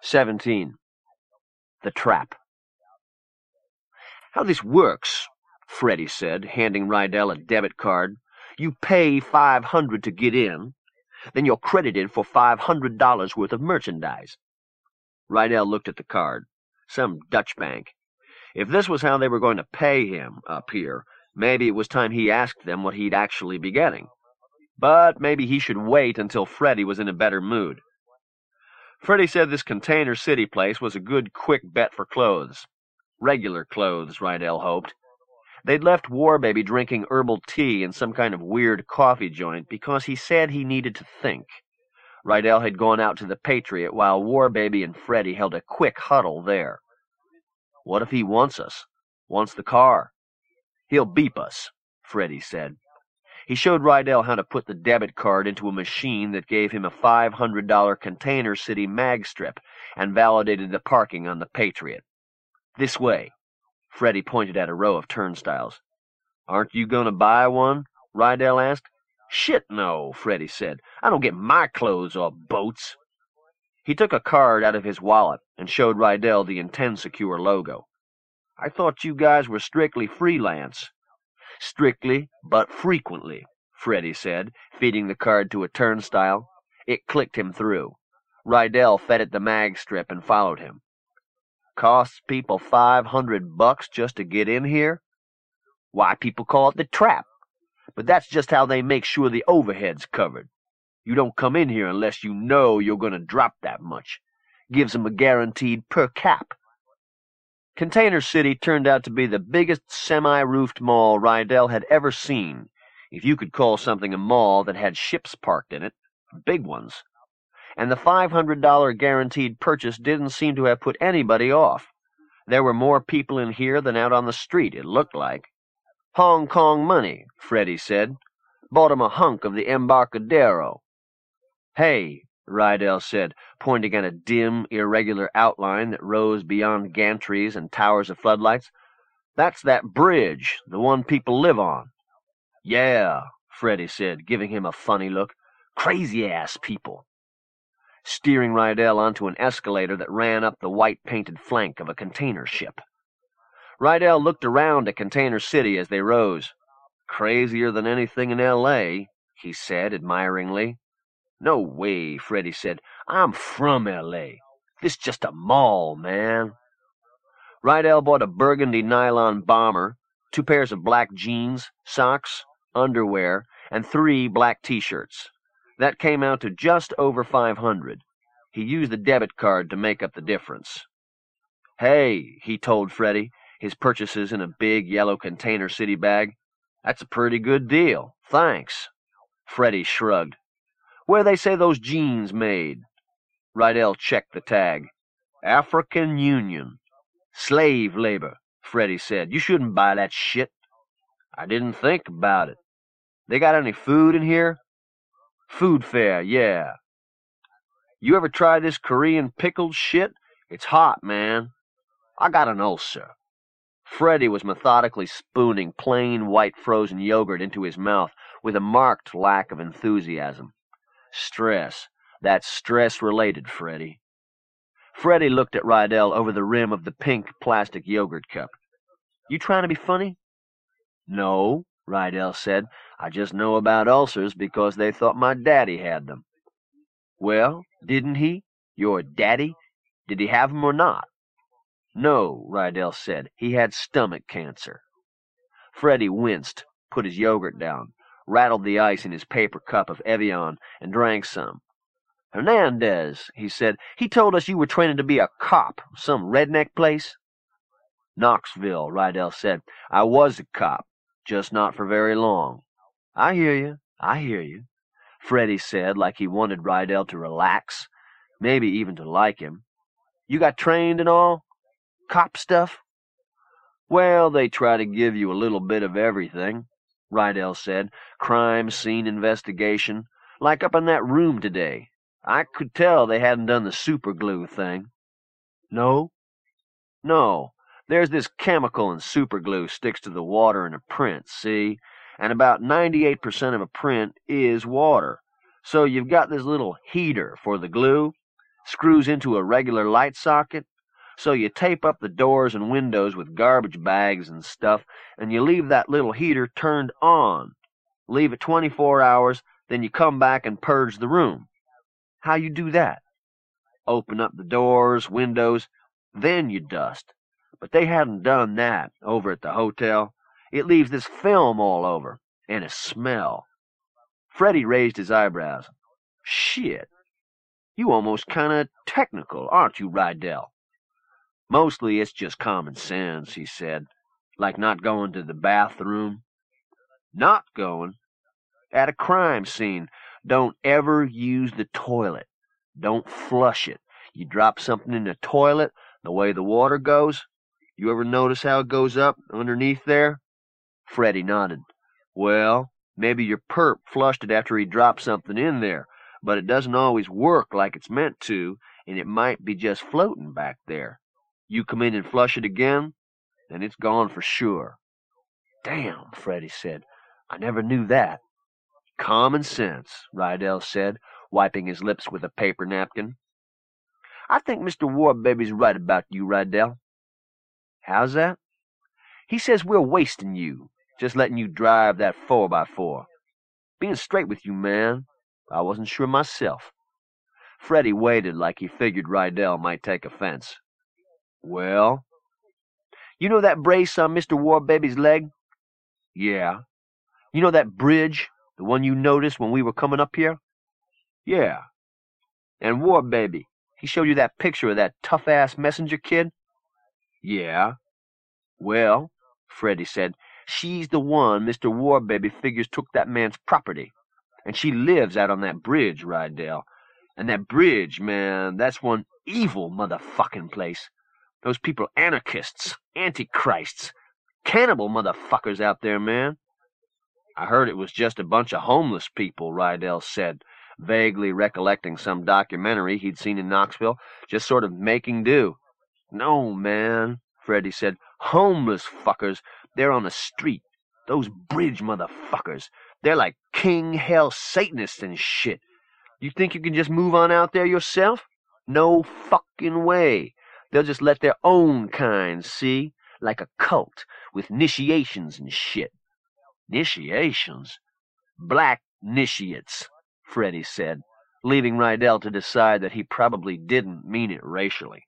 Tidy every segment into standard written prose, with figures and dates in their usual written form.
17. The Trap. "How this works," Freddie said, handing Rydell a debit card. "You pay $500 to get in, then you're credited for $500 worth of merchandise." Rydell looked at the card. Some Dutch bank. If this was how they were going to pay him up here, maybe it was time he asked them what he'd actually be getting. But maybe he should wait until Freddie was in a better mood. Freddie said this Container City place was a good quick bet for clothes. Regular clothes, Rydell hoped. They'd left Warbaby drinking herbal tea in some kind of weird coffee joint because he said he needed to think. Rydell had gone out to the Patriot while Warbaby and Freddie held a quick huddle there. "What if he wants us? Wants the car?" "He'll beep us," Freddie said. He showed Rydell how to put the debit card into a machine that gave him a $500 Container City mag strip and validated the parking on the Patriot. "This way." Freddie pointed at a row of turnstiles. "Aren't you going to buy one?" Rydell asked. "Shit, no," Freddie said. "I don't get my clothes off boats." He took a card out of his wallet and showed Rydell the IntentSecure logo. "I thought you guys were strictly freelance." "Strictly, but frequently," Freddie said, feeding the card to a turnstile. It clicked him through. Rydell fed it the mag strip and followed him. "Costs people $500 just to get in here? Why, people call it the Trap. But that's just how they make sure the overhead's covered. You don't come in here unless you know you're going to drop that much. Gives 'em a guaranteed per cap." Container City turned out to be the biggest semi-roofed mall Rydell had ever seen, if you could call something a mall that had ships parked in it, big ones. And the $500 guaranteed purchase didn't seem to have put anybody off. There were more people in here than out on the street, it looked like. "Hong Kong money," Freddie said. "Bought 'em a hunk of the Embarcadero." "Hey," Rydell said, pointing at a dim, irregular outline that rose beyond gantries and towers of floodlights. "That's that bridge, the one people live on." "Yeah," Freddie said, giving him a funny look. "Crazy-ass people." Steering Rydell onto an escalator that ran up the white-painted flank of a container ship. Rydell looked around at Container City as they rose. "Crazier than anything in L.A., he said admiringly. "No way," Freddie said. "I'm from L.A. This just a mall, man." Rydell bought a burgundy nylon bomber, 2 pairs of black jeans, socks, underwear, and 3 black T-shirts. That came out to just over $500. He used a debit card to make up the difference. "Hey," he told Freddie, his purchases in a big yellow Container City bag. "That's a pretty good deal. Thanks." Freddie shrugged. "Where they say those jeans made?" Rydell checked the tag. "African Union." "Slave labor," Freddie said. "You shouldn't buy that shit." "I didn't think about it. They got any food in here?" "Food fair, yeah." "You ever try this Korean pickled shit? It's hot, man." "I got an ulcer." Freddie was methodically spooning plain white frozen yogurt into his mouth with a marked lack of enthusiasm. "Stress. That's stress-related, Freddie." Freddie looked at Rydell over the rim of the pink plastic yogurt cup. "You trying to be funny?" "No," Rydell said. "I just know about ulcers because they thought my daddy had them." "Well, didn't he? Your daddy? Did he have them or not?" "No," Rydell said. "He had stomach cancer." Freddie winced, put his yogurt down, rattled the ice in his paper cup of Evian, and drank some. "Hernandez," he said. "He told us you were training to be a cop, some redneck place." "Knoxville," Rydell said. "I was a cop, just not for very long." "I hear you," Freddie said, like he wanted Rydell to relax, maybe even to like him. "You got trained and all? Cop stuff?" "Well, they try to give you a little bit of everything," Rydell said. "Crime scene investigation, like up in that room today. I could tell they hadn't done the superglue thing." "No?" "No. There's this chemical in superglue sticks to the water in a print, see? And about 98% of a print is water. So you've got this little heater for the glue. screws into a regular light socket. So you tape up the doors and windows with garbage bags and stuff, and you leave that little heater turned on. Leave it 24 hours, then you come back and purge the room. How you do that? Open up the doors, windows, then you dust. But they hadn't done that over at the hotel. It leaves this film all over, and a smell. Freddie raised his eyebrows. Shit. You almost kinda technical, aren't you, Rydell? Mostly it's just common sense, he said. Like not going to the bathroom. Not going? At a crime scene, don't ever use the toilet. Don't flush it. You drop something in the toilet, the way the water goes. You ever notice how it goes up underneath there? Freddie nodded. Well, maybe your perp flushed it after he dropped something in there, but it doesn't always work like it's meant to, and it might be just floating back there. You come in and flush it again, and it's gone for sure. Damn, Freddie said. I never knew that. Common sense, Rydell said, wiping his lips with a paper napkin. I think Mr. Warbaby's right about you, Rydell. How's that? He says we're wasting you, just letting you drive that 4x4. Being straight with you, man, I wasn't sure myself. Freddie waited like he figured Rydell might take offense. Well? You know that brace on Mr. Warbaby's leg? Yeah. You know that bridge, the one you noticed when we were coming up here? Yeah. And Warbaby, he showed you that picture of that tough-ass messenger kid? Yeah. Well, Freddie said, she's the one Mr. Warbaby figures took that man's property. And she lives out on that bridge, Rydell. And that bridge, man, that's one evil motherfucking place. Those people anarchists, antichrists, cannibal motherfuckers out there, man. I heard it was just a bunch of homeless people, Rydell said, vaguely recollecting some documentary he'd seen in Knoxville, just sort of making do. No, man, Freddie said. Homeless fuckers. They're on the street. Those bridge motherfuckers. They're like king hell Satanists and shit. You think you can just move on out there yourself? No fucking way. They'll just let their own kind, see? Like a cult, with initiations and shit. Initiations? Black initiates, Freddie said, leaving Rydell to decide that he probably didn't mean it racially.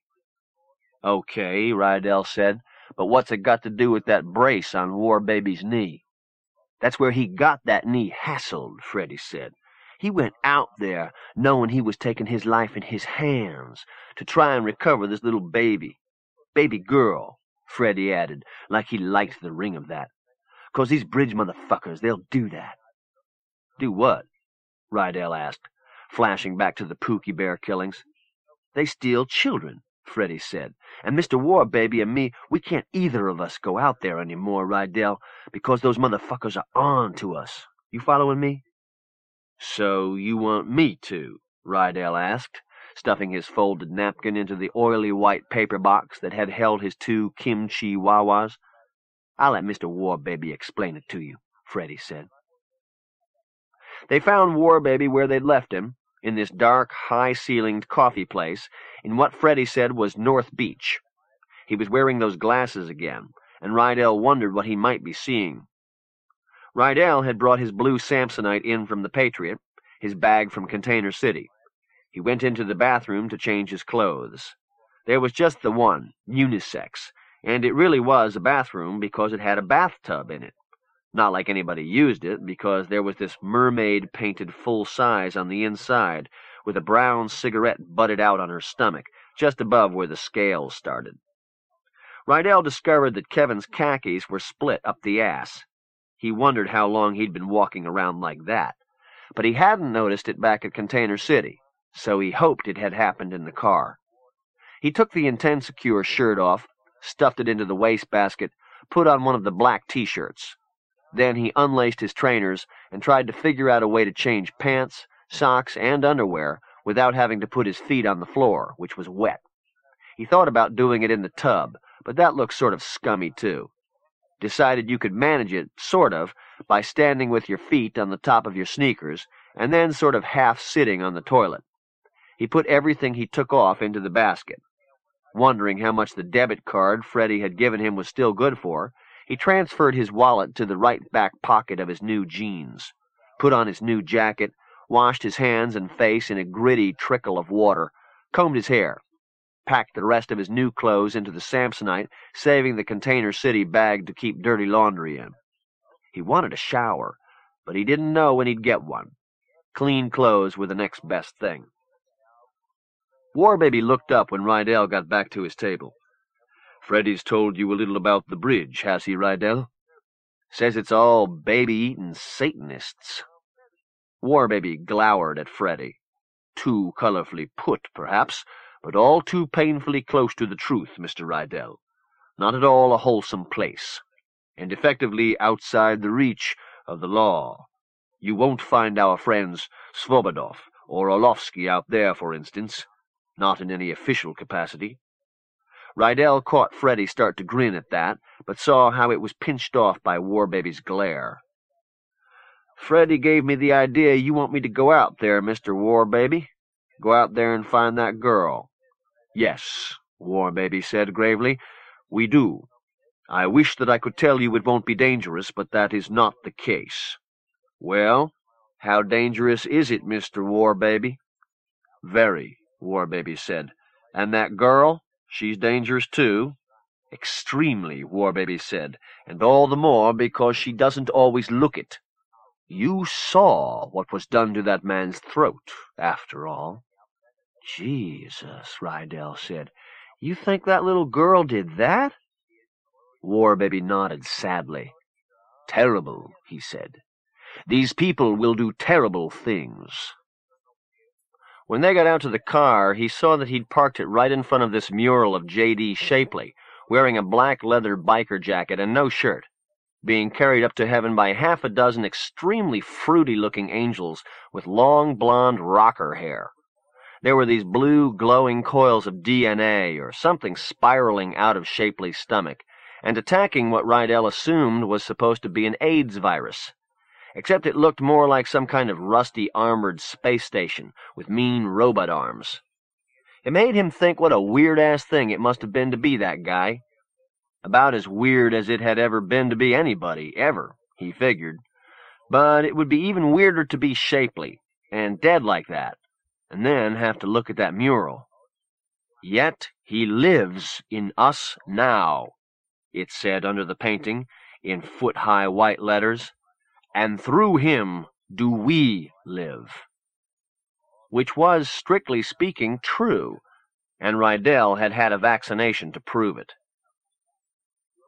Okay, Rydell said, but what's it got to do with that brace on Warbaby's knee? That's where he got that knee hassled, Freddie said. He went out there knowing he was taking his life in his hands to try and recover this little baby. Baby girl, Freddie added, like he liked the ring of that. 'Cause these bridge motherfuckers, they'll do that. Do what? Rydell asked, flashing back to the Pookie Bear killings. They steal children, Freddie said. And Mr. Warbaby and me, we can't either of us go out there anymore, Rydell, because those motherfuckers are on to us. You following me? So you want me to? Rydell asked, stuffing his folded napkin into the oily white paper box that had held his 2 kimchi wawas. I'll let Mr. Warbaby explain it to you, Freddie said. They found Warbaby where they'd left him, in this dark, high-ceilinged coffee place in what Freddie said was North Beach. He was wearing those glasses again, and Rydell wondered what he might be seeing. Rydell had brought his blue Samsonite in from the Patriot, his bag from Container City. He went into the bathroom to change his clothes. There was just the one, unisex, and it really was a bathroom because it had a bathtub in it. Not like anybody used it, because there was this mermaid painted full size on the inside, with a brown cigarette butted out on her stomach, just above where the scales started. Rydell discovered that Kevin's khakis were split up the ass. He wondered how long he'd been walking around like that, but he hadn't noticed it back at Container City, so he hoped it had happened in the car. He took the Intensecure shirt off, stuffed it into the wastebasket, put on one of the black T-shirts. Then he unlaced his trainers and tried to figure out a way to change pants, socks, and underwear without having to put his feet on the floor, which was wet. He thought about doing it in the tub, but that looked sort of scummy, too. Decided you could manage it, sort of, by standing with your feet on the top of your sneakers and then sort of half-sitting on the toilet. He put everything he took off into the basket. Wondering how much the debit card Freddie had given him was still good for, he transferred his wallet to the right back pocket of his new jeans, put on his new jacket, washed his hands and face in a gritty trickle of water, combed his hair, packed the rest of his new clothes into the Samsonite, saving the Container City bag to keep dirty laundry in. He wanted a shower, but he didn't know when he'd get one. Clean clothes were the next best thing. Warbaby looked up when Rydell got back to his table. "Freddie's told you a little about the bridge, has he, Rydell?" "Says it's all baby-eating Satanists." Warbaby glowered at Freddie. "Too colorfully put, perhaps, but all too painfully close to the truth, Mr. Rydell. Not at all a wholesome place, and effectively outside the reach of the law. You won't find our friends Svobodov or Orlovsky out there, for instance, not in any official capacity." Rydell caught Freddie start to grin at that, but saw how it was pinched off by Warbaby's glare. "Freddie gave me the idea you want me to go out there, Mr. Warbaby. Go out there and find that girl." "Yes," Warbaby said gravely, "we do. I wish that I could tell you it won't be dangerous, but that is not the case." "Well, how dangerous is it, Mr. Warbaby?" "Very," Warbaby said. "And that girl? She's dangerous, too." "Extremely," Warbaby said, "and all the more because she doesn't always look it. You saw what was done to that man's throat, after all." "Jesus," Rydell said. "You think that little girl did that?" Warbaby nodded sadly. "Terrible," he said. "These people will do terrible things." When they got out to the car, he saw that he'd parked it right in front of this mural of J.D. Shapley, wearing a black leather biker jacket and no shirt, being carried up to heaven by half a dozen extremely fruity-looking angels with long blonde rocker hair. There were these blue, glowing coils of DNA or something spiraling out of Shapley's stomach, and attacking what Rydell assumed was supposed to be an AIDS virus. Except it looked more like some kind of rusty armored space station with mean robot arms. It made him think what a weird-ass thing it must have been to be that guy. About as weird as it had ever been to be anybody, ever, he figured. But it would be even weirder to be Shapley, and dead like that, and then have to look at that mural. "Yet he lives in us now," it said under the painting, in foot-high white letters. "And through him do we live." Which was, strictly speaking, true, and Rydell had had a vaccination to prove it.